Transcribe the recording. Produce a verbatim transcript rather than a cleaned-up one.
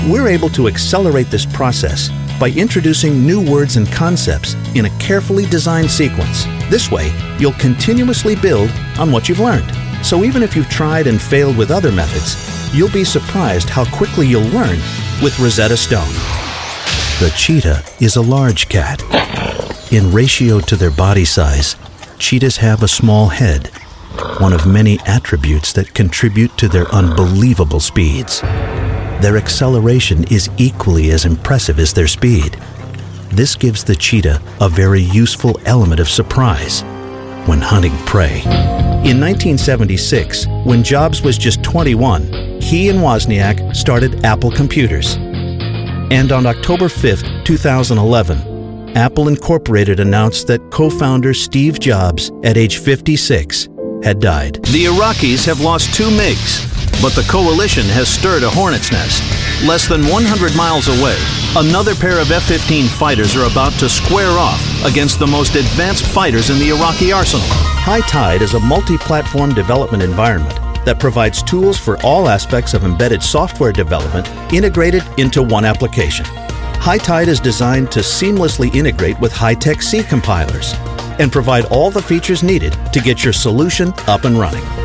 We're able to accelerate this process by introducing new words and concepts in a carefully designed sequence. This way, you'll continuously build on what you've learned. So even if you've tried and failed with other methods, you'll be surprised how quickly you'll learn with Rosetta Stone. The cheetah is a large cat. In ratio to their body size, cheetahs have a small head, one of many attributes that contribute to their unbelievable speeds. Their acceleration is equally as impressive as their speed. This gives the cheetah a very useful element of surprise when hunting prey. In nineteen seventy-six, when Jobs was just twenty-one, he and Wozniak started Apple Computers. And on October fifth, two thousand eleven, Apple Incorporated announced that co-founder Steve Jobs, at age fifty-six, had died. The Iraqis have lost two MiGs, but the coalition has stirred a hornet's nest. Less than one hundred miles away, another pair of F fifteen fighters are about to square off against the most advanced fighters in the Iraqi arsenal. High Tide is a multi-platform development environment that provides tools for all aspects of embedded software development integrated into one application. High Tide is designed to seamlessly integrate with high-tech C compilers and provide all the features needed to get your solution up and running.